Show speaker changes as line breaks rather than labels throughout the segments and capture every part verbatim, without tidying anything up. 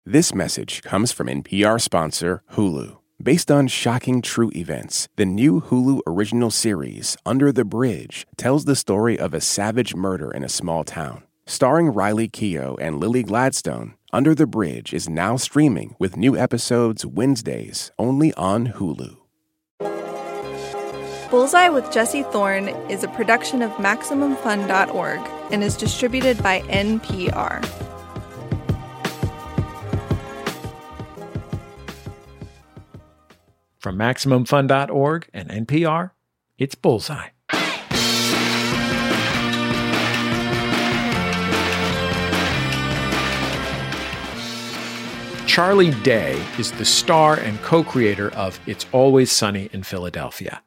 This message comes from N P R sponsor Hulu. Based on shocking true events, the new Hulu original series, Under the Bridge, tells the story of a savage murder in a small town. Starring Riley Keough and Lily Gladstone, Under the Bridge is now streaming with new episodes Wednesdays only on Hulu.
Bullseye with Jesse Thorne is a production of Maximum Fun dot org and is distributed by N P R.
From Maximum Fun dot org and N P R, it's Bullseye. Charlie Day is the star and co-creator of It's Always Sunny in Philadelphia.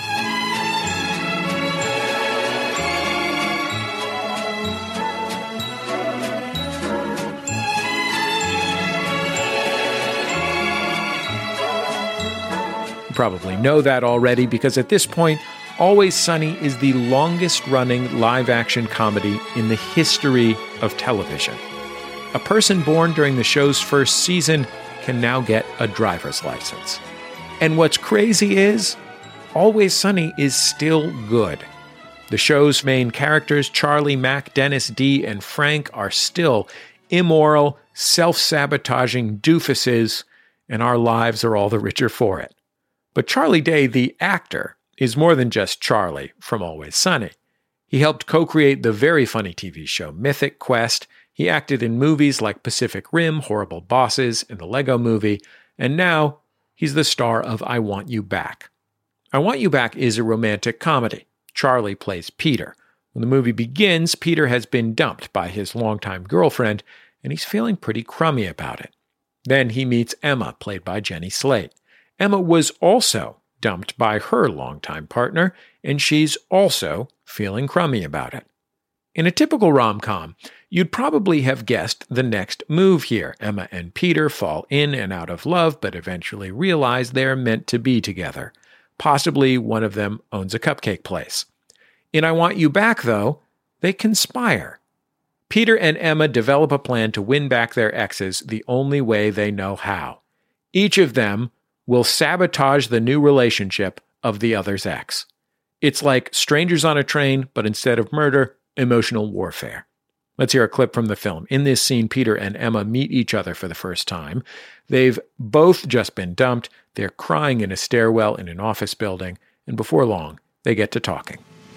You probably know that already because at this point, Always Sunny is the longest-running live-action comedy in the history of television. A person born during the show's first season can now get a driver's license. And what's crazy is, Always Sunny is still good. The show's main characters, Charlie, Mac, Dennis, Dee, and Frank, are still immoral, self-sabotaging doofuses, and our lives are all the richer for it. But Charlie Day, the actor, is more than just Charlie from Always Sunny. He helped co-create the very funny T V show Mythic Quest. He acted in movies like Pacific Rim, Horrible Bosses, and the Lego Movie, and now he's the star of I Want You Back. I Want You Back is a romantic comedy. Charlie plays Peter. When the movie begins, Peter has been dumped by his longtime girlfriend, and he's feeling pretty crummy about it. Then he meets Emma, played by Jenny Slate. Emma was also dumped by her longtime partner, and she's also feeling crummy about it. In a typical rom-com, you'd probably have guessed the next move here. Emma and Peter fall in and out of love, but eventually realize they're meant to be together. Possibly one of them owns a cupcake place. In I Want You Back, though, they conspire. Peter and Emma develop a plan to win back their exes the only way they know how. Each of them will sabotage the new relationship of the other's ex. It's like Strangers on a Train, but instead of murder, emotional warfare. Let's hear a clip from the film. In this scene, Peter and Emma meet each other for the first time. They've both just been dumped. They're crying in a stairwell in an office building, and before long, they get to talking.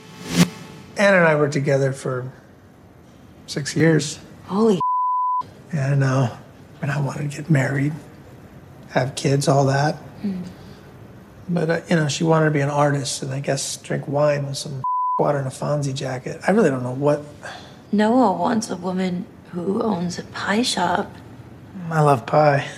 Ann and I were together for six years.
Holy
Yeah, I know. And I wanted to get married, have kids, all that.
Mm.
But, uh, you know, she wanted to be an artist, and I guess drink wine with some water in a Fonzie jacket. I really don't know what...
Noah wants a woman who owns a pie shop.
I love pie.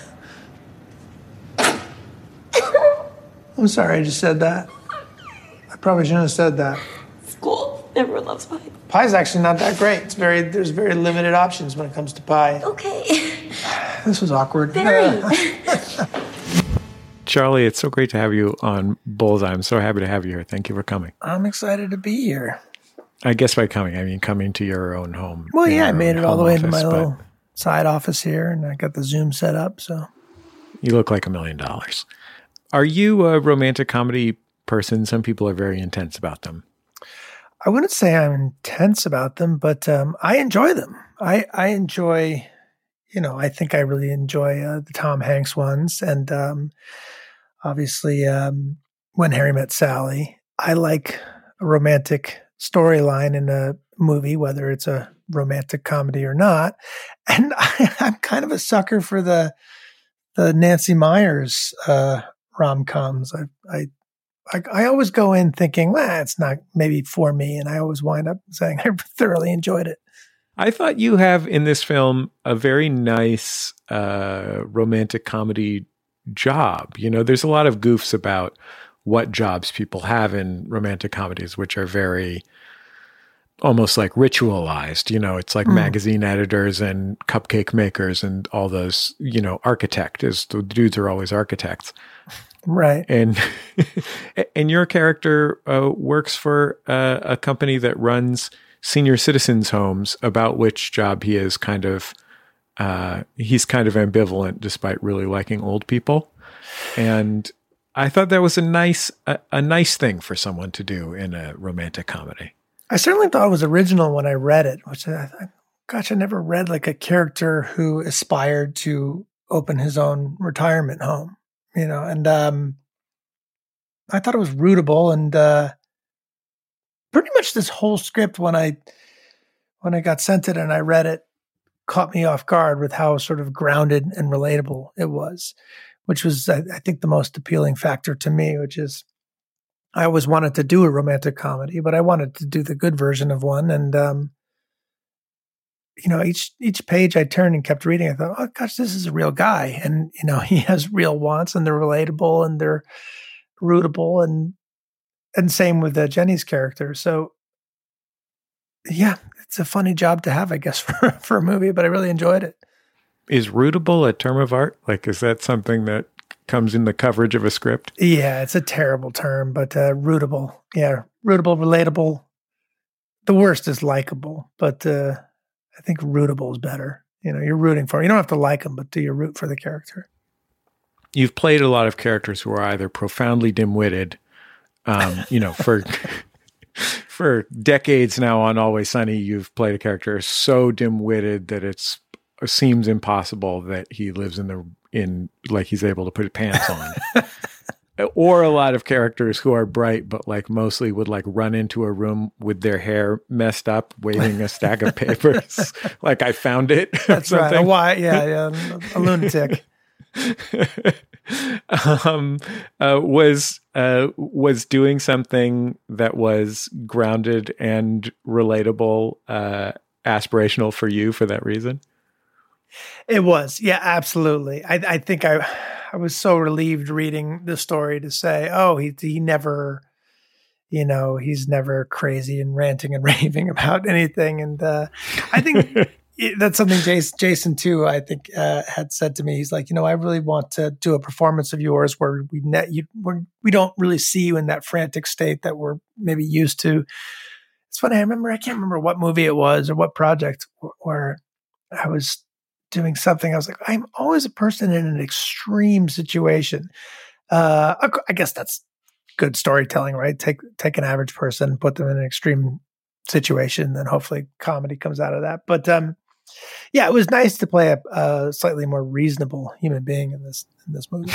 I'm sorry I just said that. I probably shouldn't have said that.
School. Everyone loves pie.
Pie's actually not that great. It's very there's very limited options when it comes to pie.
Okay.
This was awkward.
Very.
Charlie, it's so great to have you on Bullseye. I'm so happy to have you here. Thank you for coming.
I'm excited to be here.
I guess by coming, I mean coming to your own home.
Well, yeah, I made it all the way into my
office,
little side office here, and I got the Zoom set up, so.
You look like a million dollars. Are you a romantic comedy person? Some people are very intense about them.
I wouldn't say I'm intense about them, but um, I enjoy them. I, I enjoy, you know, I think I really enjoy uh, the Tom Hanks ones. And um, obviously, um, When Harry Met Sally. I like a romantic storyline in a movie, whether it's a romantic comedy or not. And I, I'm kind of a sucker for the the Nancy Meyers uh, rom-coms. I, I I, I always go in thinking, well, it's not maybe for me. And I always wind up saying I thoroughly enjoyed it.
I thought you have in this film a very nice uh, romantic comedy job. You know, there's a lot of goofs about what jobs people have in romantic comedies, which are very almost like ritualized. You know, it's like mm. magazine editors and cupcake makers and all those, you know, architect is the dudes are always architects.
Right.
And and your character uh, works for uh, a company that runs senior citizens' homes, about which job he is kind of uh, he's kind of ambivalent despite really liking old people. And I thought that was a nice, a, a nice thing for someone to do in a romantic comedy.
I certainly thought it was original when I read it, which I thought, gosh, I never read like a character who aspired to open his own retirement home, you know, and um, I thought it was rootable, and uh, pretty much this whole script when I, when I got sent it and I read it, caught me off guard with how sort of grounded and relatable it was, which was, I, I think, the most appealing factor to me, which is I always wanted to do a romantic comedy, but I wanted to do the good version of one. And, um, you know, each, each page I turned and kept reading, I thought, oh gosh, this is a real guy. And, you know, he has real wants and they're relatable and they're rootable, and, and same with uh, Jenny's character. So yeah, it's a funny job to have, I guess, for, for a movie, but I really enjoyed it.
Is rootable a term of art? Like, is that something that comes in the coverage of a script?
Yeah, it's a terrible term, but uh, rootable. Yeah, rootable, relatable. The worst is likable, but uh, I think rootable is better. You know, you're rooting for him. You don't have to like him, but do you root for the character?
You've played a lot of characters who are either profoundly dim-witted, um, you know, for for decades now on Always Sunny, you've played a character so dim-witted that it's it seems impossible that he lives in the in like he's able to put pants on. Or a lot of characters who are bright, but like mostly would like run into a room with their hair messed up, waving a stack of papers. Like, I found it.
That's right. A why? Yeah, yeah. A lunatic.
um, uh, was uh, was doing something that was grounded and relatable, uh, aspirational for you for that reason?
It was, yeah, absolutely. I, I think I, I was so relieved reading the story to say, oh, he he never, you know, he's never crazy and ranting and raving about anything. And uh, I think it, that's something Jason, Jason too, I think uh, had said to me. He's like, you know, I really want to do a performance of yours where we net you, we're, we don't really see you in that frantic state that we're maybe used to. It's funny. I remember, I can't remember what movie it was or what project where I was doing something. I was like, I'm always a person in an extreme situation. Uh, I guess that's good storytelling, right? Take, take an average person, put them in an extreme situation, then hopefully comedy comes out of that. But, um, yeah, it was nice to play a, a slightly more reasonable human being in this, in this movie.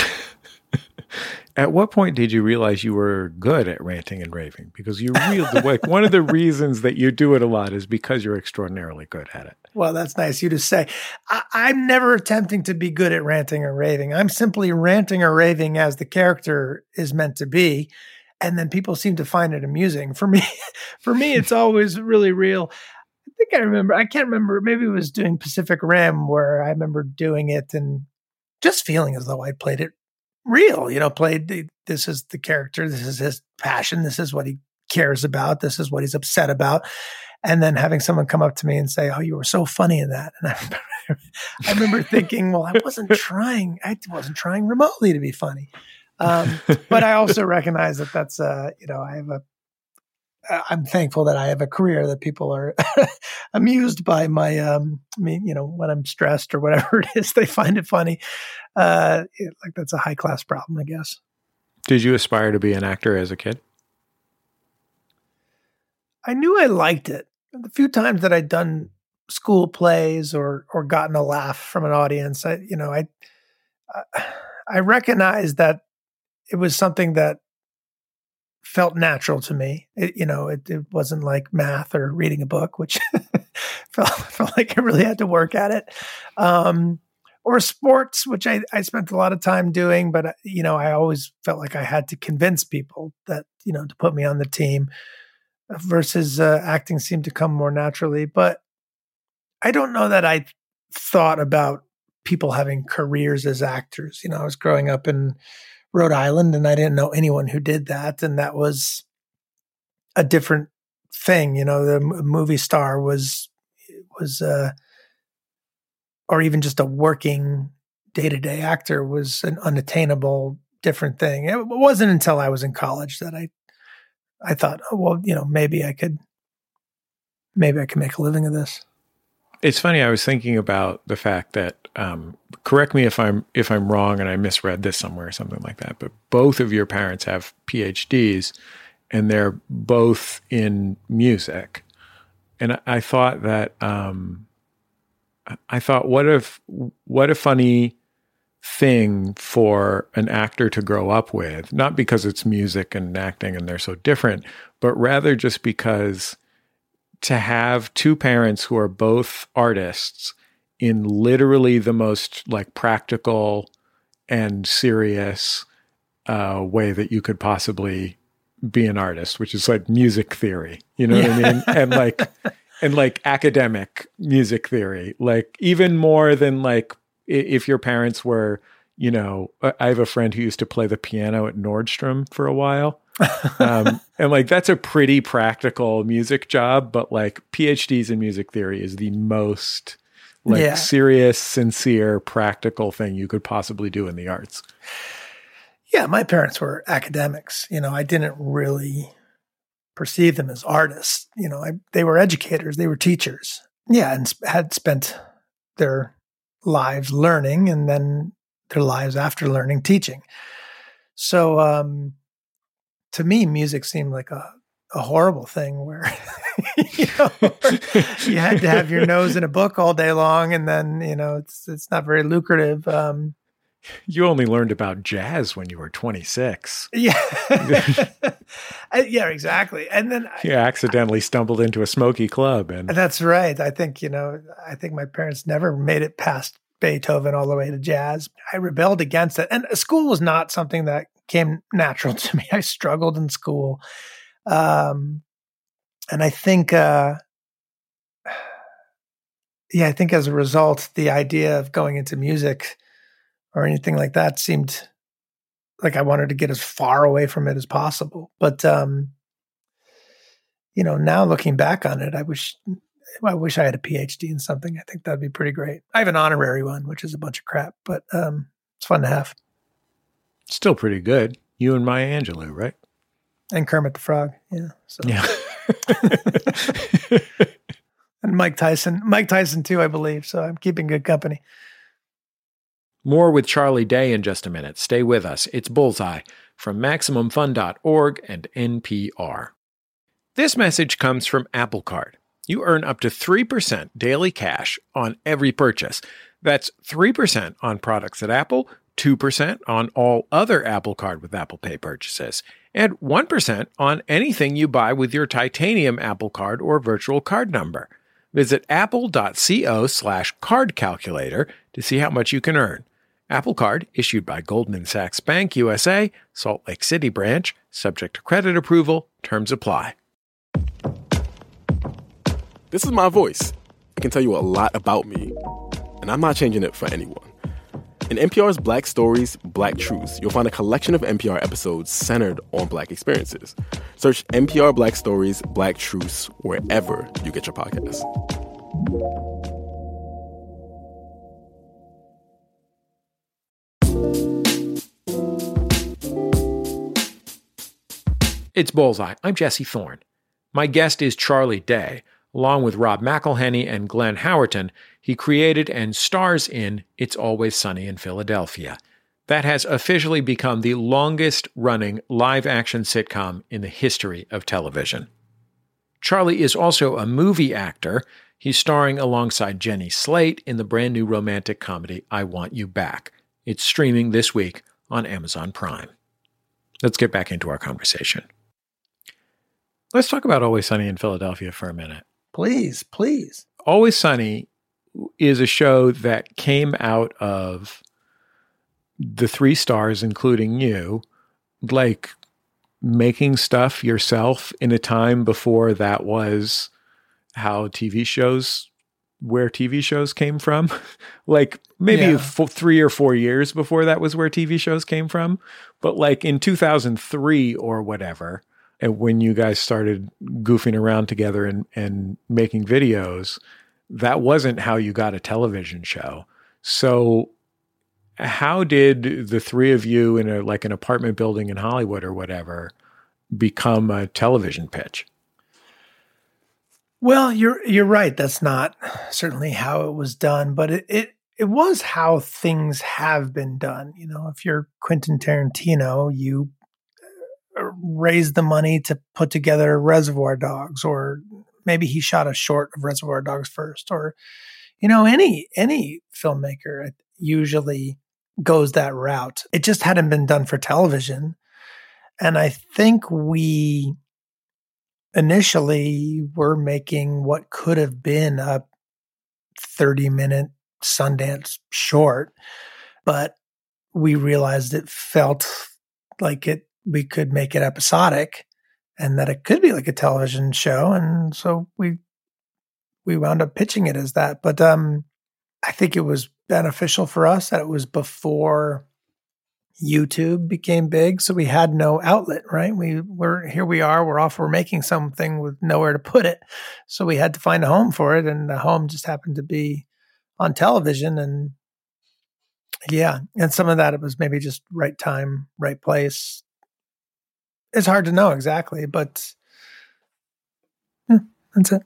At what point did you realize you were good at ranting and raving? Because you really, like, one of the reasons that you do it a lot is because you're extraordinarily good at it.
Well, that's nice of you to say. I, I'm never attempting to be good at ranting or raving. I'm simply ranting or raving as the character is meant to be. And then people seem to find it amusing. For me, for me, it's always really real. I think I remember, I can't remember, maybe it was doing Pacific Rim where I remember doing it and just feeling as though I played it real, you know, played the, this is the character, this is his passion, this is what he cares about, this is what he's upset about. And then having someone come up to me and say, oh, you were so funny in that. And I remember, I remember thinking, well, I wasn't trying, I wasn't trying remotely to be funny. Um, but I also recognize that that's, uh, you know, I have a, I'm thankful that I have a career that people are amused by my, um, I mean, you know, when I'm stressed or whatever it is, they find it funny. Uh, it, like that's a high class problem, I guess.
Did you aspire to be an actor as a kid?
I knew I liked it. The few times that I'd done school plays or, or gotten a laugh from an audience, I, you know, I, I recognized that it was something that felt natural to me. It, you know, it, it wasn't like math or reading a book, which felt, felt like I really had to work at it. Um, or sports, which I, I spent a lot of time doing, but, you know, I always felt like I had to convince people that, you know, to put me on the team versus uh, acting seemed to come more naturally. But I don't know that I thought about people having careers as actors. You know, I was growing up in Rhode Island, and I didn't know anyone who did that. And that was a different thing. You know, the movie star was, was, uh, or even just a working day-to-day actor was an unattainable, different thing. It wasn't until I was in college that I, I thought, oh, well, you know, maybe I could, maybe I could make a living of this.
It's funny. I was thinking about the fact that, um, correct me if I'm if I'm wrong and I misread this somewhere or something like that, but both of your parents have P H Ds, and they're both in music. And I, I thought that um, I thought, what if what a funny thing for an actor to grow up with, not because it's music and acting and they're so different, but rather just because to have two parents who are both artists in literally the most like practical and serious uh, way that you could possibly be an artist, which is like music theory, you know yeah. what I mean? And like, and like academic music theory, like even more than like if your parents were, you know, I have a friend who used to play the piano at Nordstrom for a while. um, and like, that's a pretty practical music job, but like P H Ds in music theory is the most like yeah. serious, sincere, practical thing you could possibly do in the arts.
Yeah. My parents were academics. You know, I didn't really perceive them as artists. You know, I, they were educators, they were teachers. Yeah. And sp- had spent their lives learning and then their lives after learning teaching. So, um, to me, music seemed like a, a horrible thing where, you know, you had to have your nose in a book all day long. And then, you know, it's, it's not very lucrative. Um,
you only learned about jazz when you were twenty-six.
Yeah. Yeah, exactly. And then
you I, accidentally I, stumbled into a smoky club. And
that's right. I think, you know, I think my parents never made it past Beethoven all the way to jazz. I rebelled against it. And school was not something that came natural to me. I struggled in school. Um, and I think, uh, yeah, I think as a result, the idea of going into music or anything like that seemed like I wanted to get as far away from it as possible. But, um, you know, now looking back on it, I wish, I wish I had a P H D in something. I think that'd be pretty great. I have an honorary one, which is a bunch of crap, but, um, it's fun to have.
Still pretty good. You and Maya Angelou, right?
And Kermit the Frog. Yeah. So.
Yeah.
And Mike Tyson. Mike Tyson too, I believe. So I'm keeping good company.
More with Charlie Day in just a minute. Stay with us. It's Bullseye from Maximum Fun dot org and N P R. This message comes from Apple Card. You earn up to three percent daily cash on every purchase. That's three percent on products at Apple, two percent on all other Apple Card with Apple Pay purchases, and one percent on anything you buy with your titanium Apple Card or virtual card number. Visit apple.co slash card calculator to see how much you can earn. Apple Card, issued by Goldman Sachs Bank U S A, Salt Lake City branch, subject to credit approval, terms apply.
This is my voice. It can tell you a lot about me, and I'm not changing it for anyone. In N P R's Black Stories, Black Truths, you'll find a collection of N P R episodes centered on Black experiences. Search N P R Black Stories, Black Truths wherever you get your podcasts.
It's Bullseye. I'm Jesse Thorne. My guest is Charlie Day. Along with Rob McElhenney and Glenn Howerton, he created and stars in It's Always Sunny in Philadelphia. That has officially become the longest-running live-action sitcom in the history of television. Charlie is also a movie actor. He's starring alongside Jenny Slate in the brand-new romantic comedy I Want You Back. It's streaming this week on Amazon Prime. Let's get back into our conversation. Let's talk about Always Sunny in Philadelphia for a minute.
Please, please.
Always Sunny is a show that came out of the three stars, including you, like making stuff yourself in a time before that was how T V shows, where T V shows came from. Like maybe yeah. f- three or four years before that was where T V shows came from. But like in two thousand three or whatever, and when you guys started goofing around together and, and making videos, that wasn't how you got a television show. So how did the three of you in a like an apartment building in Hollywood or whatever become a television pitch?
Well, you're you're right. That's not certainly how it was done, but it, it it was how things have been done. You know, if you're Quentin Tarantino, you raise the money to put together Reservoir Dogs, or maybe he shot a short of Reservoir Dogs first, or you know, any any filmmaker usually goes that route. It just hadn't been done for television, and I think we initially were making what could have been a thirty minute Sundance short, but we realized it felt like it we could make it episodic and that it could be like a television show. And so we we wound up pitching it as that. But um, I think it was beneficial for us that it was before YouTube became big. So we had no outlet, right? We were, here we are, we're off, we're making something with nowhere to put it. So we had to find a home for it. And the home just happened to be on television. And yeah, and some of that, it was maybe just right time, right place. It's hard to know exactly, but yeah, that's it.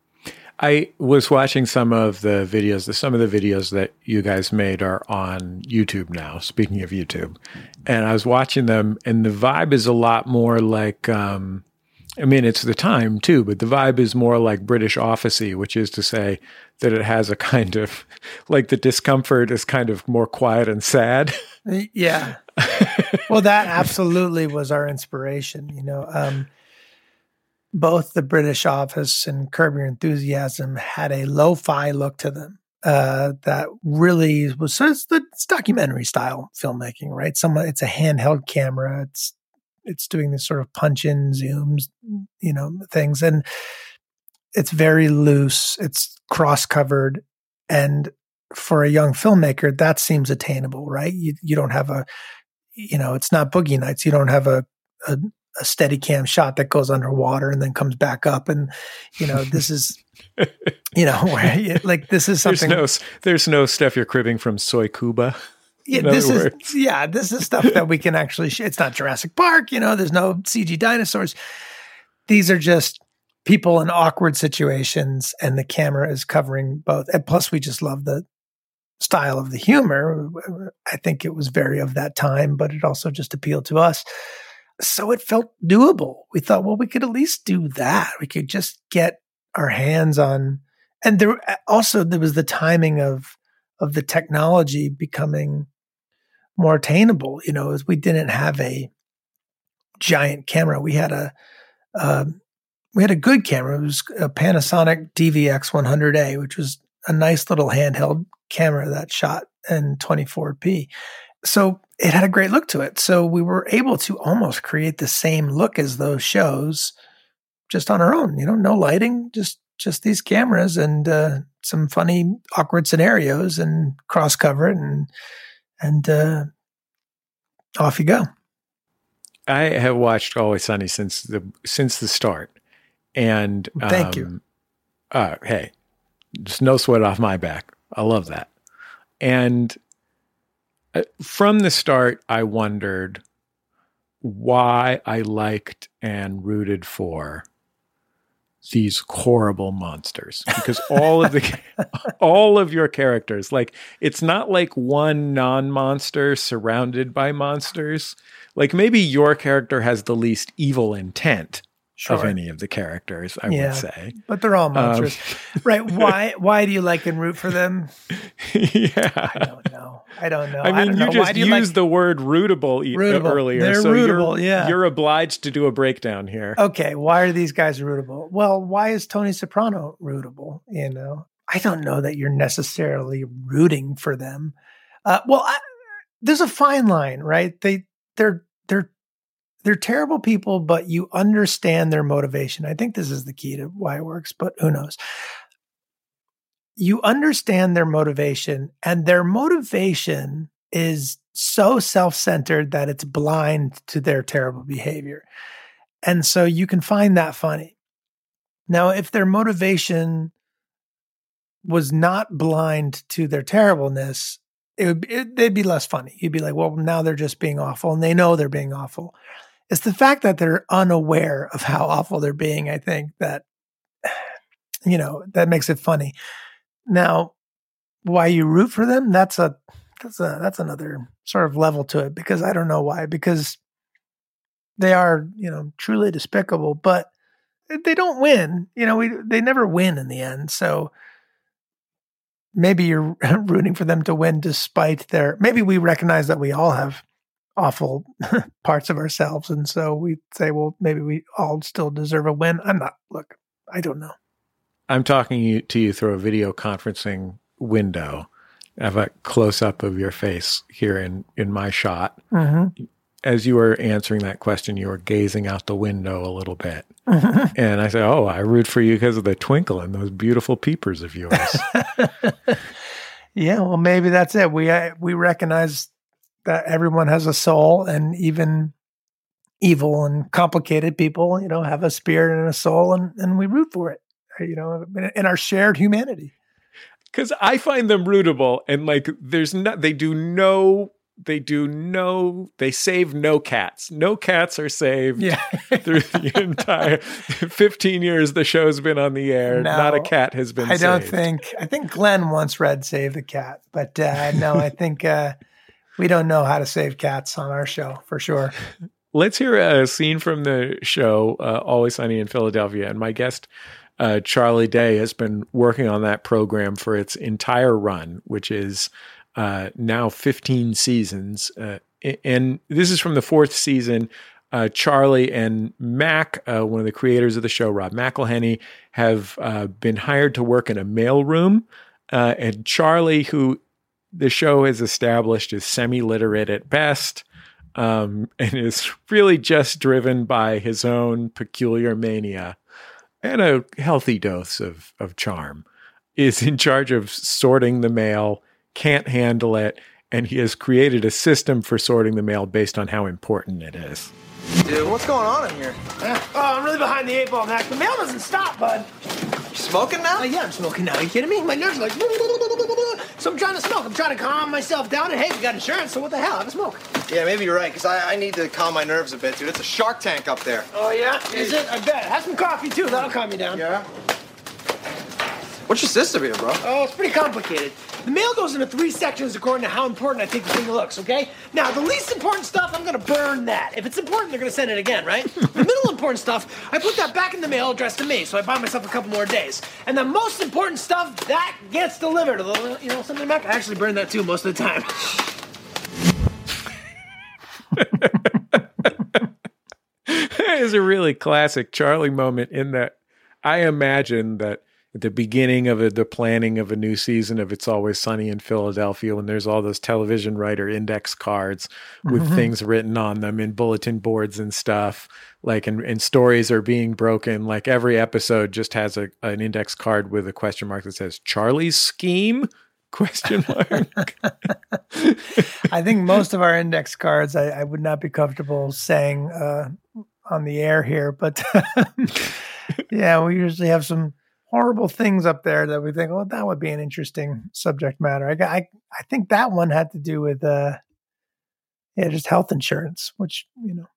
I was watching some of the videos. Some of the videos that you guys made are on YouTube now, speaking of YouTube. And I was watching them, and the vibe is a lot more like, um, I mean, it's the time too, but the vibe is more like British Office-y, which is to say that it has a kind of, like the discomfort is kind of more quiet and sad.
Yeah. Well, that absolutely was our inspiration, you know. Um, both the British Office and Curb Your Enthusiasm had a lo-fi look to them uh, that really was, so it's, the, it's documentary style filmmaking, right? Some, it's a handheld camera. It's, it's doing this sort of punch-in zooms, you know, things. And it's very loose. It's cross-covered. And for a young filmmaker, that seems attainable, right? You, you don't have a, you know, it's not Boogie Nights. You don't have a, a a steady cam shot that goes underwater and then comes back up. And, you know, this is, you know, where you, like, this is something.
There's no, there's no stuff you're cribbing from Soy Cuba.
Yeah, this is, words. yeah, this is stuff that we can actually, sh- it's not Jurassic Park, you know, there's no C G dinosaurs. These are just people in awkward situations, and the camera is covering both. And plus we just love the style of the humor. I think it was very of that time, but it also just appealed to us. So it felt doable. We thought, well, we could at least do that. We could just get our hands on, and there also, there was the timing of, of the technology becoming more attainable, you know, as we didn't have a giant camera. We had a, um, we had a good camera. It was a Panasonic D V X one hundred A, which was a nice little handheld camera that shot in twenty-four p. So it had a great look to it. So we were able to almost create the same look as those shows just on our own, you know, no lighting, just, just these cameras and uh, some funny, awkward scenarios and cross cover it and, and uh, off you go.
I have watched Always Sunny since the, since the start. And um,
thank you.
Uh, hey, just no sweat off my back. I love that. And Uh, from the start, I wondered why I liked and rooted for these horrible monsters, because all of the, all of your characters, like, it's not like one non-monster surrounded by monsters. Like, maybe your character has the least evil intent sure. of any of the characters, I yeah, would say.
But they're all monsters. Um, right. Why, why do you like and root for them?
Yeah.
I don't know. I don't know.
I mean,
I don't
you
know.
just
you
used
like...
the word rootable, e-
rootable.
earlier.
They're
so
rootable,
you're,
yeah.
You're obliged to do a breakdown here.
Okay. Why are these guys rootable? Well, why is Tony Soprano rootable? You know, I don't know that you're necessarily rooting for them. Uh, well, I, there's a fine line, right? They, they're, they're, they're terrible people, but you understand their motivation. I think this is the key to why it works, but who knows? You understand their motivation, and their motivation is so self-centered that it's blind to their terrible behavior. And so you can find that funny. Now, if their motivation was not blind to their terribleness, it would it, they'd be less funny. You'd be like, well, now they're just being awful, and they know they're being awful. It's the fact that they're unaware of how awful they're being, I think, that you know, that makes it funny. Now, why you root for them? That's a, that's a, that's another sort of level to it, because I don't know why, because they are, you know, truly despicable, but they don't win. You know, we, they never win in the end. So maybe you're rooting for them to win despite their, maybe we recognize that we all have awful parts of ourselves. And so we say, well, maybe we all still deserve a win. I'm not, look, I don't know.
I'm talking to you through a video conferencing window. I have a close up of your face here in, in my shot.
Mm-hmm.
As you were answering that question, you were gazing out the window a little bit. Mm-hmm. And I said, oh, I root for you because of the twinkle in those beautiful peepers of yours.
Yeah, well, maybe that's it. We, uh, we recognize that everyone has a soul, and even evil and complicated people, you know, have a spirit and a soul, and, and we root for it, you know, in our shared humanity.
Because I find them rootable, and like, there's not, they do no, they do no, they save no cats. No cats are saved
yeah.
through the entire fifteen years the show's been on the air.
No,
not a cat has been
I
saved.
don't think, I think Glenn once read Save the Cat, but uh, no, I think uh, we don't know how to save cats on our show for sure.
Let's hear a scene from the show, uh, Always Sunny in Philadelphia. And my guest, uh, Charlie Day, has been working on that program for its entire run, which is uh, now fifteen seasons. Uh, and this is from the fourth season. Uh, Charlie and Mac, uh, one of the creators of the show, Rob McElhenney, have uh, been hired to work in a mailroom. Uh, and Charlie, who the show has established is semi-literate at best, um, and is really just driven by his own peculiar mania and a healthy dose of, of charm, is in charge of sorting the mail, can't handle it, and he has created a system for sorting the mail based on how important it is.
Dude, what's going on in here?
Oh, I'm really behind the eight ball, Mac. The mail doesn't stop, bud.
You smoking now?
Oh, yeah, I'm smoking now. Are you kidding me? My nerves are like... So I'm trying to smoke. I'm trying to calm myself down. And hey, we got insurance, so what the hell? Have a smoke.
Yeah, maybe you're right, because I, I need to calm my nerves a bit, dude. It's a Shark Tank up there.
Oh, yeah? Is it? I bet. Have some coffee, too. That'll calm you down.
Yeah? What's your system here, bro?
Oh, it's pretty complicated. The mail goes into three sections according to how important I think the thing looks, okay? Now, the least important stuff, I'm going to burn that. If it's important, they're going to send it again, right? The middle important stuff, I put that back in the mail addressed to me, so I buy myself a couple more days. And the most important stuff, that gets delivered. A little, you know, something back. I actually burn that, too, most of the time.
That is a really classic Charlie moment in that I imagine that at the beginning of a, the planning of a new season of It's Always Sunny in Philadelphia, when there's all those television writer index cards with mm-hmm. things written on them in bulletin boards and stuff, like, and, and stories are being broken. Like every episode just has a, an index card with a question mark that says Charlie's scheme? Question mark.
I think most of our index cards, I, I would not be comfortable saying uh, on the air here, but yeah, we usually have some horrible things up there that we think, oh, that would be an interesting subject matter. I, I, I think that one had to do with, uh, yeah, just health insurance, which, you know.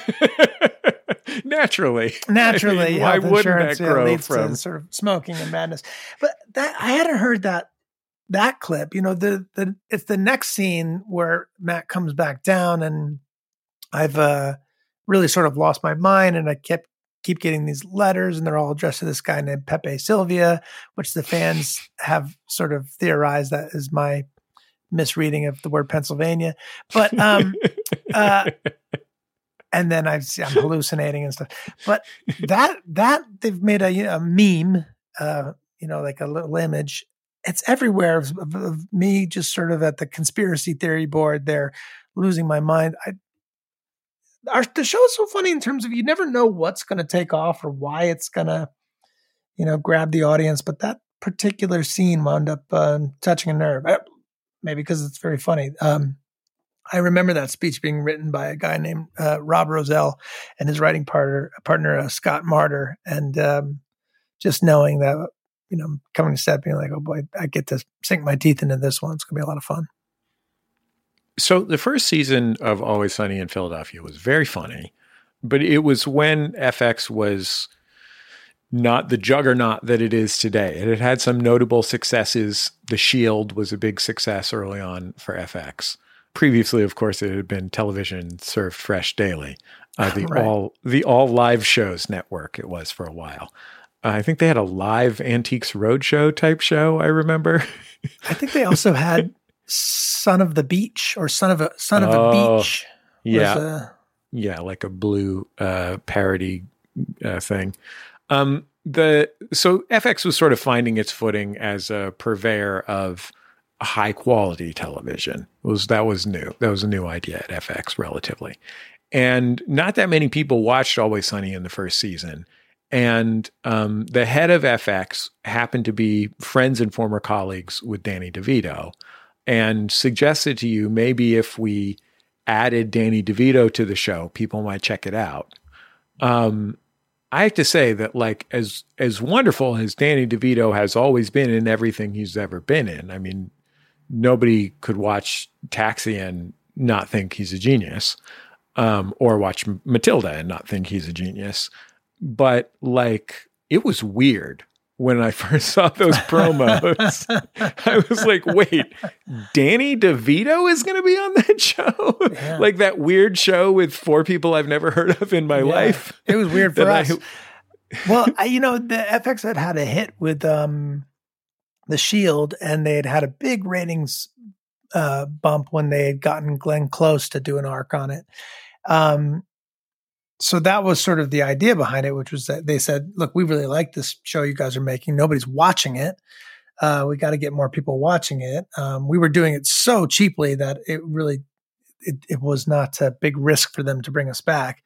Naturally.
Naturally.
I mean, why wouldn't that grow
yeah, leads
from
to sort of smoking and madness? But that, I hadn't heard that, that clip, you know, the, the, it's the next scene where Matt comes back down, and I've, uh, really sort of lost my mind, and I kept, keep getting these letters, and they're all addressed to this guy named Pepe Silvia, which the fans have sort of theorized that is my misreading of the word Pennsylvania. But, um, uh, and then I've, I'm hallucinating and stuff. But that, that they've made a, a meme, uh, you know, like a little image. It's everywhere of, of, of me just sort of at the conspiracy theory board there, losing my mind. I, Our, the show is so funny in terms of you never know what's going to take off or why it's going to, you know, grab the audience. But that particular scene wound up uh, touching a nerve, I, maybe because it's very funny. Um, I remember that speech being written by a guy named uh, Rob Rosell and his writing partner, partner uh, Scott Martyr. And um, just knowing that, you know, coming to set being like, oh boy, I get to sink my teeth into this one. It's going to be a lot of fun.
So the first season of Always Sunny in Philadelphia was very funny, but it was when F X was not the juggernaut that it is today. It had had some notable successes. The Shield was a big success early on for F X. Previously, of course, it had been television served fresh daily. Uh, the
Right.
all the all live shows network it was for a while. Uh, I think they had a live Antiques Roadshow type show, I remember.
I think they also had Son of the Beach or Son of a Son of
Oh,
a Beach. was,
yeah.
uh,
Yeah, like a blue uh, parody uh, thing. Um, the so F X was sort of finding its footing as a purveyor of high quality television. It was that was new. That was a new idea at F X relatively, and not that many people watched Always Sunny in the first season. And um, the head of F X happened to be friends and former colleagues with Danny DeVito, and suggested to you maybe if we added Danny DeVito to the show, people might check it out. Um, I have to say that, like, as as wonderful as Danny DeVito has always been in everything he's ever been in, I mean, nobody could watch Taxi and not think he's a genius, um, or watch Matilda and not think he's a genius. But, like, it was weird when I first saw those promos. I was like, wait, Danny DeVito is going to be on that show?
Yeah.
Like that weird show with four people I've never heard of in my
Yeah.
life.
It was weird for
That
us.
I-
Well, I, you know, the F X had had a hit with um, The Shield, and they had had a big ratings uh, bump when they had gotten Glenn Close to do an arc on it. Um, so that was sort of the idea behind it, which was that they said, look, we really like this show you guys are making. Nobody's watching it. Uh, we got to get more people watching it. Um, we were doing it so cheaply that it really, it, it was not a big risk for them to bring us back.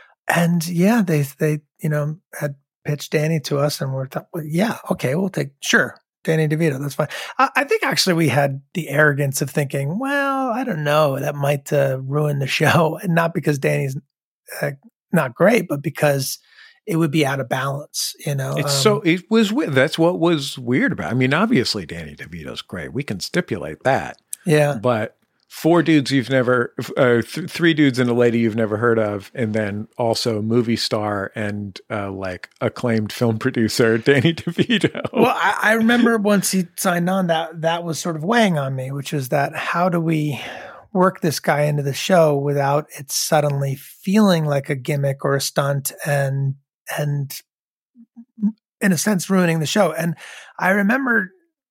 And yeah, they, they, you know, had pitched Danny to us, and we're thought, well, yeah, okay, we'll take, sure, Danny DeVito, that's fine. I, I think actually we had the arrogance of thinking, well, I don't know, that might uh, ruin the show. And not because Danny's uh, not great, but because it would be out of balance, you know?
It's
Um,
so, it was weird. That's what was weird about it. I mean, obviously Danny DeVito's great. We can stipulate that.
yeah.
But four dudes you've never, uh, th- three dudes and a lady you've never heard of, and then also movie star and uh, like acclaimed film producer Danny DeVito.
Well, I, I remember once he signed on, that that was sort of weighing on me, which was that how do we work this guy into the show without it suddenly feeling like a gimmick or a stunt and and in a sense ruining the show. And I remember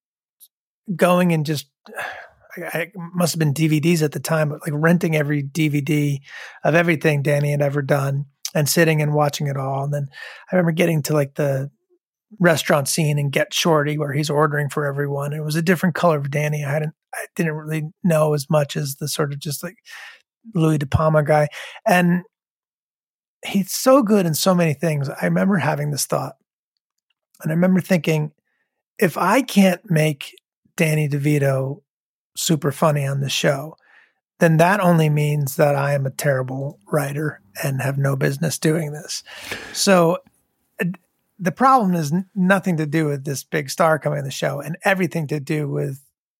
going and just I, I must have been D V Ds at the time, but like renting every D V D of everything Danny had ever done and sitting and watching it all. And then I remember getting to like the restaurant scene and Get Shorty where he's ordering for everyone. It was a different color of Danny. I hadn't, I didn't really know as much as the sort of just like Louis De Palma guy. And he's so good in so many things. I remember having this thought, and I remember thinking, if I can't make Danny DeVito super funny on the show, then that only means that I am a terrible writer and have no business doing this. So the problem is n- nothing to do with this big star coming on the show, and everything to do with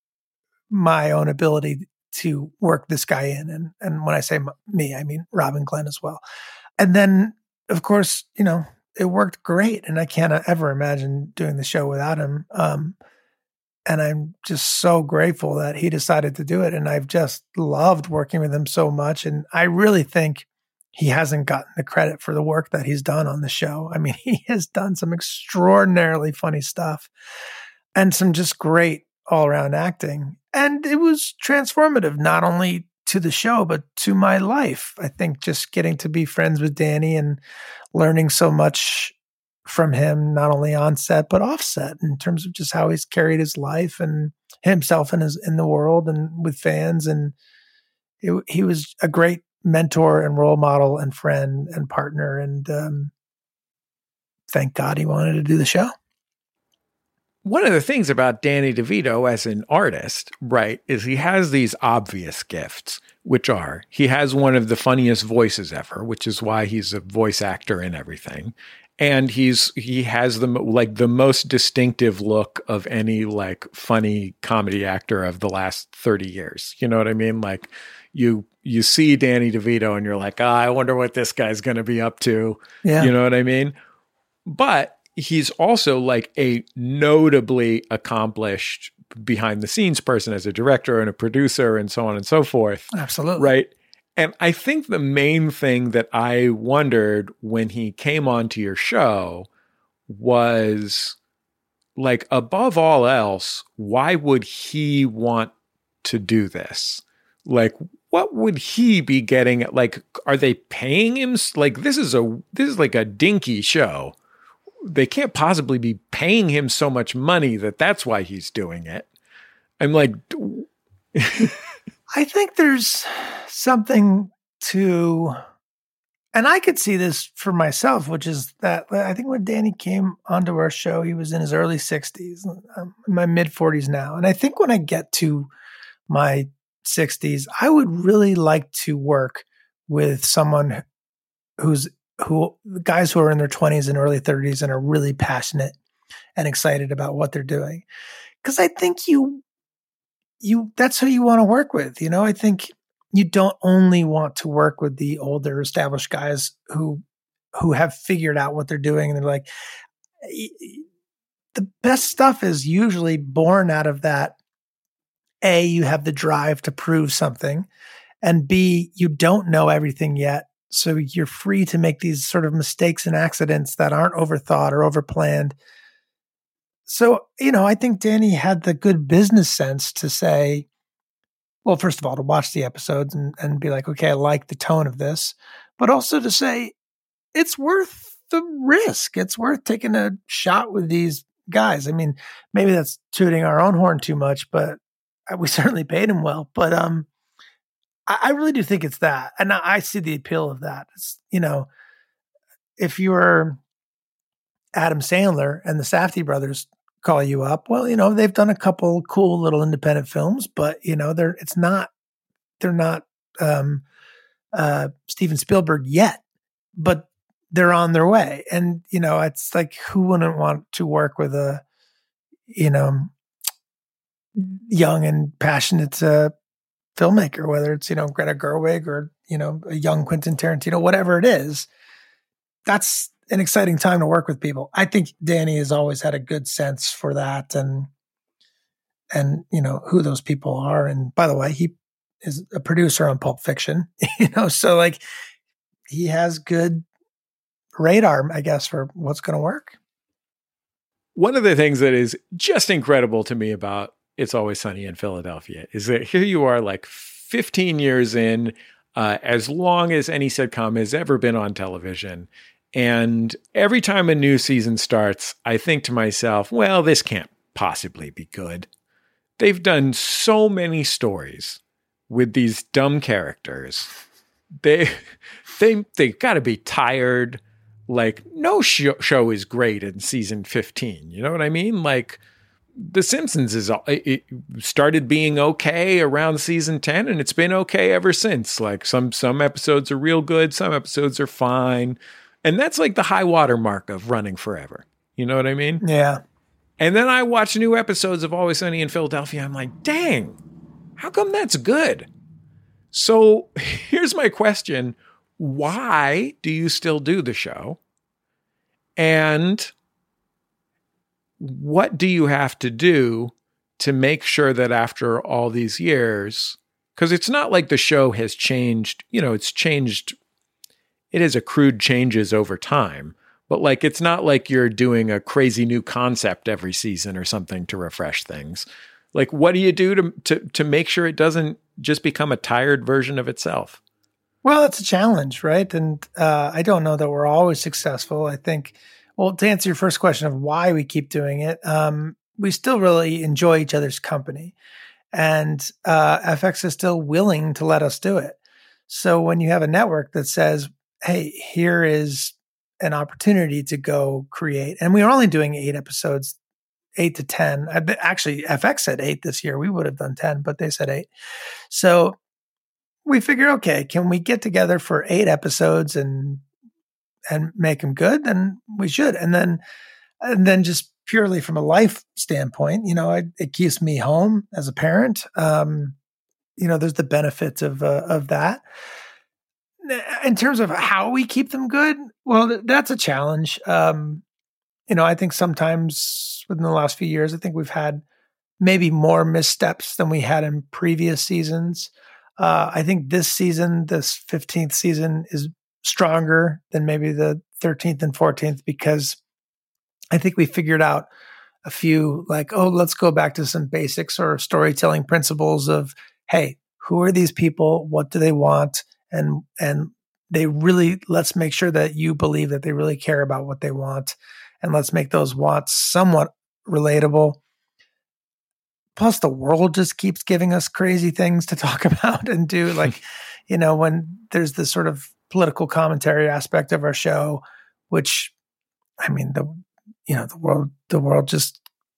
my own ability to work this guy in. And, and when I say m- me, I mean Rob and Glenn as well. And then, of course, you know, it worked great, and I can't ever imagine doing the show without him. Um, and I'm just so grateful that he decided to do it. And I've just loved working with him so much. And I really think he hasn't gotten the credit for the work that he's done on the show. I mean, he has done some extraordinarily funny stuff and some just great all around acting. And it was transformative, not only to the show, but to my life. I think just getting to be friends with Danny and learning so much from him, not only on set, but off set, in terms of just how he's carried his life and himself in his, in the world and with fans. And it, he was a great mentor and role model and friend and partner. And um, thank God he wanted to do the show.
One of the things about Danny DeVito as an artist, right, is he has these obvious gifts, which are he has one of the funniest voices ever, which is why he's a voice actor in everything. And he's he has the like the most distinctive look of any like funny comedy actor of the last thirty years. You know what I mean? Like you you see Danny DeVito and you're like, ah, I wonder what this guy's going to be up to.
Yeah.
You know what I mean? But he's also like a notably accomplished behind the scenes person as a director and a producer and so on and so forth.
Absolutely.
Right. And I think the main thing that I wondered when he came onto your show was, like, above all else, why would he want to do this? Like, what would he be getting? Like, are they paying him? Like, this is a, this is like a dinky show. They can't possibly be paying him so much money that that's why he's doing it. I'm like,
I think there's something to, and I could see this for myself, which is that I think when Danny came onto our show, he was in his early sixties. I'm in my mid forties now. And I think when I get to my sixties, I would really like to work with someone who's, who guys who are in their twenties and early thirties and are really passionate and excited about what they're doing. Cause I think you, you, that's who you want to work with. You know, I think you don't only want to work with the older established guys who, who have figured out what they're doing. And they're like, the best stuff is usually born out of that. A, you have the drive to prove something, and B, you don't know everything yet. So you're free to make these sort of mistakes and accidents that aren't overthought or overplanned. So, you know, I think Danny had the good business sense to say, well, first of all, to watch the episodes and, and be like, okay, I like the tone of this, but also to say it's worth the risk. It's worth taking a shot with these guys. I mean, maybe that's tooting our own horn too much, but we certainly paid him well. But, um, I really do think it's that. And I see the appeal of that. It's, you know, if you're Adam Sandler and the Safdie brothers call you up, well, you know, they've done a couple cool little independent films, but, you know, they're, it's not, they're not um, uh, Steven Spielberg yet, but they're on their way. And, you know, it's like, who wouldn't want to work with a, you know, young and passionate uh filmmaker, whether it's, you know, Greta Gerwig or, you know, a young Quentin Tarantino, whatever it is. That's an exciting time to work with people. I think Danny has always had a good sense for that and, and, you know, who those people are. And by the way, he is a producer on Pulp Fiction, you know, so like he has good radar, I guess, for what's going to work.
One of the things that is just incredible to me about It's Always Sunny in Philadelphia is that here you are, like fifteen years in, uh, as long as any sitcom has ever been on television. And every time a new season starts, I think to myself, well, this can't possibly be good. They've done so many stories with these dumb characters. They, they, they got to be tired. Like, no show, show is great in season fifteen. You know what I mean? Like, The Simpsons is it started being okay around season ten, and it's been okay ever since. Like some some episodes are real good, some episodes are fine, and that's like the high water mark of running forever. You know what I mean?
Yeah.
And then I watch new episodes of Always Sunny in Philadelphia. I'm like, dang, how come that's good? So here's my question: why do you still do the show? And what do you have to do to make sure that after all these years, because it's not like the show has changed, you know, it's changed, it has accrued changes over time, but like, it's not like you're doing a crazy new concept every season or something to refresh things. Like, what do you do to, to, to make sure it doesn't just become a tired version of itself?
Well, it's a challenge, right? And uh, I don't know that we're always successful. I think, well, to answer your first question of why we keep doing it, um, we still really enjoy each other's company. And uh, F X is still willing to let us do it. So when you have a network that says, hey, here is an opportunity to go create, and we are only doing eight episodes, eight to ten. I bet, actually, F X said eight this year. We would have done ten, but they said eight. So we figure, okay, can we get together for eight episodes and and make them good? Then we should. And then, and then just purely from a life standpoint, you know, it, it keeps me home as a parent. Um, you know, there's the benefits of, uh, of that. In terms of how we keep them good, well, that's a challenge. Um, you know, I think sometimes within the last few years, I think we've had maybe more missteps than we had in previous seasons. Uh, I think this season, this fifteenth season, is stronger than maybe the thirteenth and fourteenth because I think we figured out a few like, oh, let's go back to some basics or storytelling principles of, hey, who are these people? What do they want? And, and they really, let's make sure that you believe that they really care about what they want. And let's make those wants somewhat relatable. Plus the world just keeps giving us crazy things to talk about and do. Like, you know, when there's this sort of political commentary aspect of our show, which, I mean, the, you know, the world, the world just,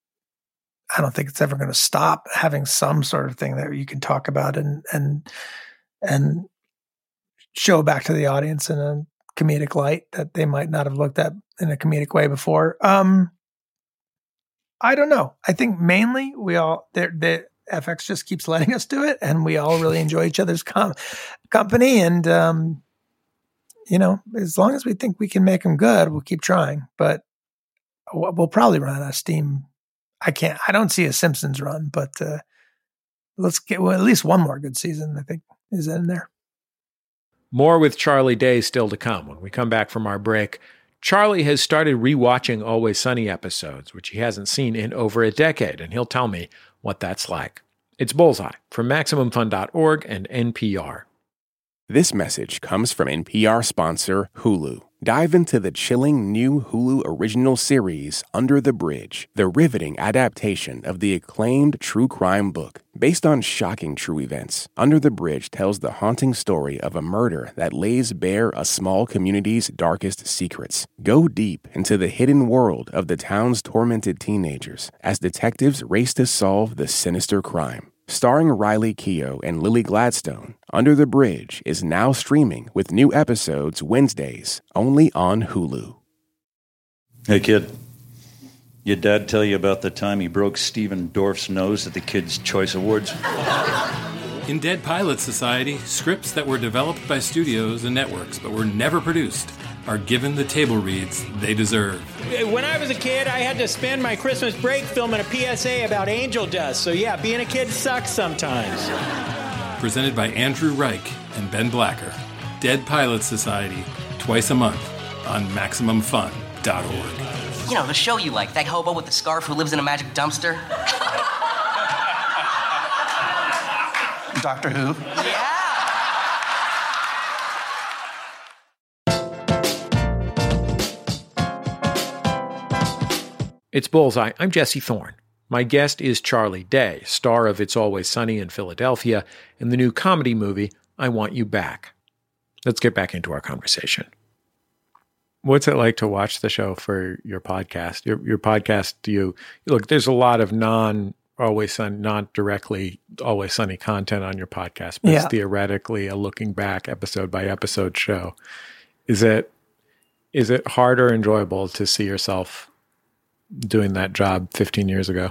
I don't think it's ever going to stop having some sort of thing that you can talk about and, and, and show back to the audience in a comedic light that they might not have looked at in a comedic way before. Um, I don't know. I think mainly we all, the F X just keeps letting us do it, and we all really enjoy each other's com- company. And, um, you know, as long as we think we can make them good, we'll keep trying. But we'll probably run out of steam. I can't, I don't see a Simpsons run, but uh, let's get well, at least one more good season, I think, is in there.
More with Charlie Day still to come. When we come back from our break, Charlie has started rewatching Always Sunny episodes, which he hasn't seen in over a decade, and he'll tell me what that's like. It's Bullseye from Maximum Fun dot org and N P R.
This message comes from N P R sponsor Hulu. Dive into the chilling new Hulu original series, Under the Bridge, the riveting adaptation of the acclaimed true crime book. Based on shocking true events, Under the Bridge tells the haunting story of a murder that lays bare a small community's darkest secrets. Go deep into the hidden world of the town's tormented teenagers as detectives race to solve the sinister crime. Starring Riley Keough and Lily Gladstone, Under the Bridge is now streaming with new episodes Wednesdays, only on Hulu.
Hey, kid. Your dad tell you about the time he broke Stephen Dorff's nose at the Kids' Choice Awards?
In Dead Pilot Society, scripts that were developed by studios and networks but were never produced are given the table reads they deserve.
When I was a kid, I had to spend my Christmas break filming a P S A about angel dust. So yeah, being a kid sucks sometimes.
Presented by Andrew Reich and Ben Blacker. Dead Pilot Society, twice a month on Maximum Fun dot org.
You know, the show you like, that hobo with the scarf who lives in a magic dumpster.
Doctor Who?
Yeah.
It's Bullseye. I'm Jesse Thorne. My guest is Charlie Day, star of It's Always Sunny in Philadelphia and the new comedy movie, I Want You Back. Let's get back into our conversation. What's it like to watch the show for your podcast? Your your podcast, do you look, there's a lot of non always sunny, not directly Always Sunny content on your podcast, but yeah. It's theoretically a looking back episode by episode show. Is it is it hard or enjoyable to see yourself doing that job fifteen years ago?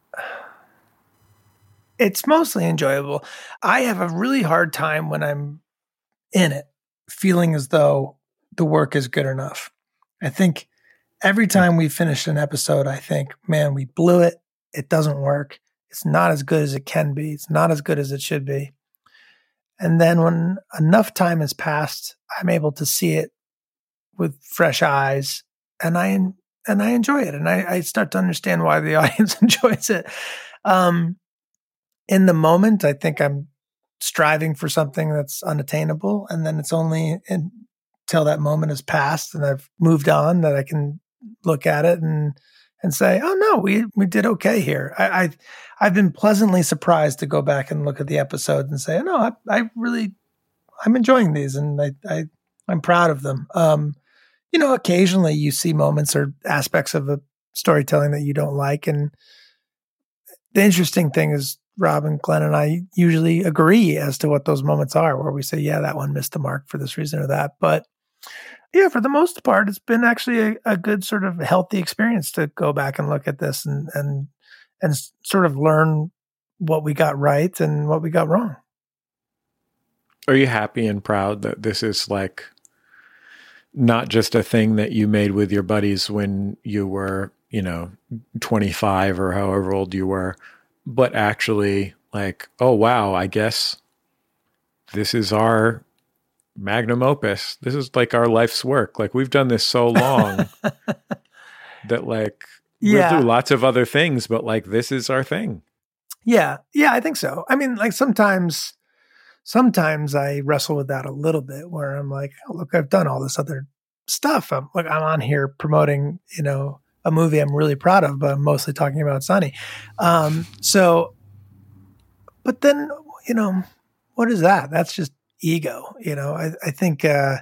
It's mostly enjoyable. I have a really hard time when I'm in it, feeling as though the work is good enough. I think every time we finish an episode, I think, man, we blew it. It doesn't work. It's not as good as it can be. It's not as good as it should be. And then when enough time has passed, I'm able to see it with fresh eyes, and I and I enjoy it, and I, I start to understand why the audience enjoys it. Um, in the moment, I think I'm striving for something that's unattainable, and then it's only until that moment has passed and I've moved on that I can look at it and and say, "Oh no, we we did okay here." I, I I've been pleasantly surprised to go back and look at the episodes and say, "No, I, I really I'm enjoying these, and I, I I'm proud of them." Um, You know, occasionally you see moments or aspects of a storytelling that you don't like. And the interesting thing is Rob and Glenn and I usually agree as to what those moments are, where we say, yeah, that one missed the mark for this reason or that. But yeah, for the most part, it's been actually a, a good sort of healthy experience to go back and look at this and, and, and sort of learn what we got right and what we got wrong.
Are you happy and proud that this is like not just a thing that you made with your buddies when you were, you know, twenty-five or however old you were, but actually like, oh, wow, I guess this is our magnum opus. This is like our life's work. Like we've done this so long that like
yeah.
we'll do lots of other things, but like this is our thing.
Yeah. Yeah, I think so. I mean, like sometimes, sometimes I wrestle with that a little bit where I'm like, oh, look, I've done all this other stuff. I'm like, I'm on here promoting, you know, a movie I'm really proud of, but I'm mostly talking about Sonny. Um, so, but then, you know, what is that? That's just ego. You know, I, I think, uh,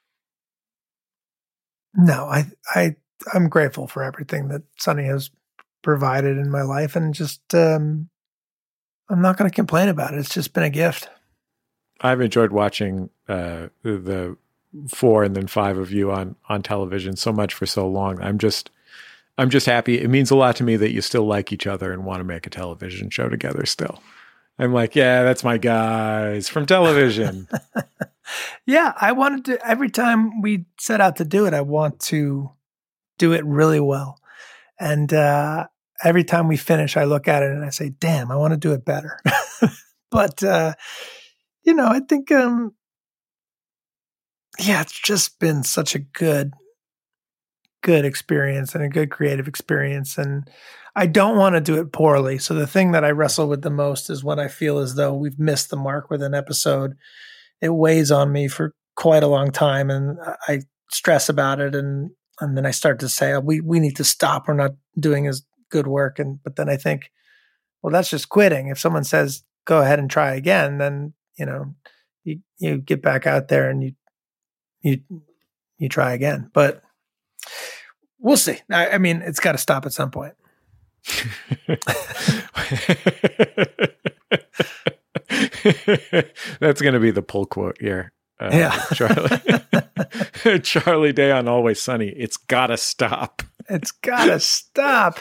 no, I, I, I'm grateful for everything that Sonny has provided in my life, and just, um, I'm not going to complain about it. It's just been a gift.
I've enjoyed watching uh, the four and then five of you on, on television so much for so long. I'm just, I'm just happy. It means a lot to me that you still like each other and want to make a television show together still. I'm like, yeah, that's my guys from television.
Yeah, I wanted to, every time we set out to do it, I want to do it really well. And uh, every time we finish, I look at it and I say, damn, I want to do it better. But, uh, you know, I think, um, yeah, it's just been such a good, good experience and a good creative experience. And I don't want to do it poorly. So the thing that I wrestle with the most is when I feel as though we've missed the mark with an episode. It weighs on me for quite a long time, and I stress about it. And, and then I start to say, oh, we, we need to stop. We're not doing as good work. And, but then I think, well, that's just quitting. If someone says, go ahead and try again, then, you know, you, you get back out there and you, you, you try again, but we'll see. I, I mean, it's got to stop at some point.
That's going to be the pull quote here. Uh,
yeah.
Charlie, Charlie Day on Always Sunny. It's gotta stop.
It's gotta stop.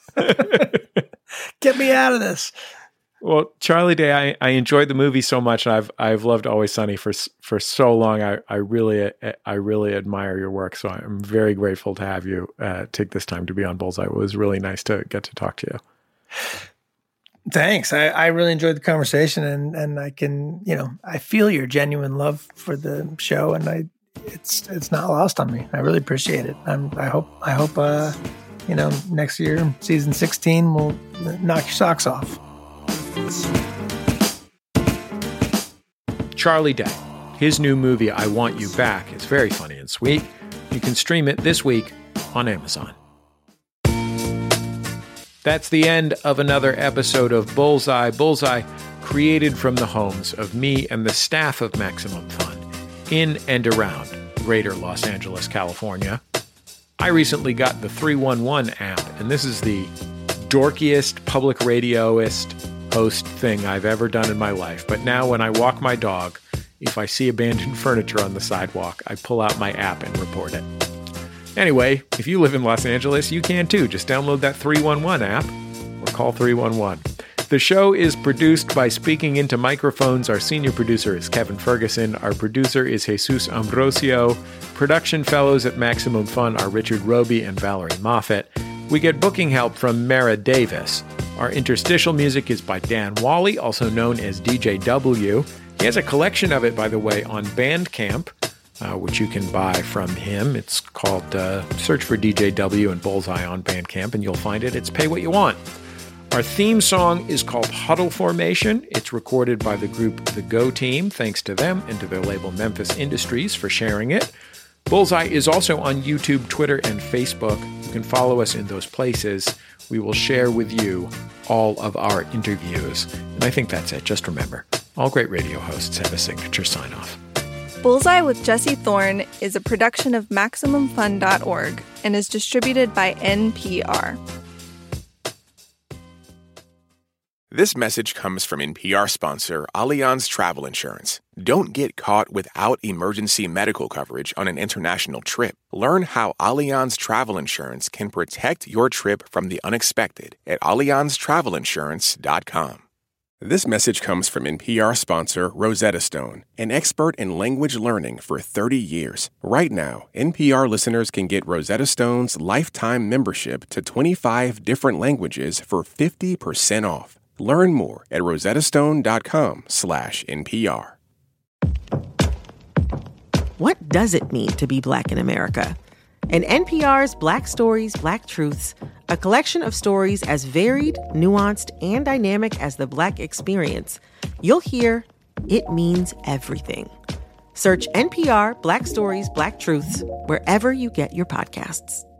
Get me out of this.
Well, Charlie Day, I, I enjoyed the movie so much. I've I've loved Always Sunny for for so long. I, I really I really admire your work. So I'm very grateful to have you uh, take this time to be on Bullseye. It was really nice to get to talk to you.
Thanks. I, I really enjoyed the conversation, and, and I can, you know, I feel your genuine love for the show, and I, it's, it's not lost on me. I really appreciate it. I'm, I hope, I hope, uh, you know, next year, season sixteen will knock your socks off.
Charlie Day. His new movie, I Want You Back, is very funny and sweet. You can stream it this week on Amazon. That's the end of another episode of Bullseye. Bullseye, created from the homes of me and the staff of Maximum Fun in and around greater Los Angeles, California. I recently got the three one one app, and this is the dorkiest public radioist host thing I've ever done in my life. But now when I walk my dog, if I see abandoned furniture on the sidewalk, I pull out my app and report it. Anyway, if you live in Los Angeles, you can too. Just download that three one one app or call three one one. The show is produced by Speaking Into Microphones. Our senior producer is Kevin Ferguson. Our producer is Jesus Ambrosio. Production fellows at Maximum Fun are Richard Roby and Valerie Moffat. We get booking help from Mara Davis. Our interstitial music is by Dan Wally, also known as D J W. He has a collection of it, by the way, on Bandcamp, Uh, which you can buy from him. It's called, uh, search for D J W and Bullseye on Bandcamp, and you'll find it. It's Pay What You Want. Our theme song is called Huddle Formation. It's recorded by the group The Go Team. Thanks to them and to their label Memphis Industries for sharing it. Bullseye is also on YouTube, Twitter, and Facebook. You can follow us in those places. We will share with you all of our interviews. And I think that's it. Just remember, all great radio hosts have a signature sign-off.
Bullseye with Jesse Thorne is a production of Maximum Fun dot org and is distributed by N P R.
This message comes from N P R sponsor Allianz Travel Insurance. Don't get caught without emergency medical coverage on an international trip. Learn how Allianz Travel Insurance can protect your trip from the unexpected at Allianz Travel Insurance dot com. This message comes from N P R sponsor Rosetta Stone, an expert in language learning for thirty years. Right now, N P R listeners can get Rosetta Stone's lifetime membership to twenty-five different languages for fifty percent off. Learn more at rosettastone.com slash NPR.
What does it mean to be Black in America? In N P R's Black Stories, Black Truths, a collection of stories as varied, nuanced, and dynamic as the Black experience, you'll hear it means everything. Search N P R Black Stories, Black Truths wherever you get your podcasts.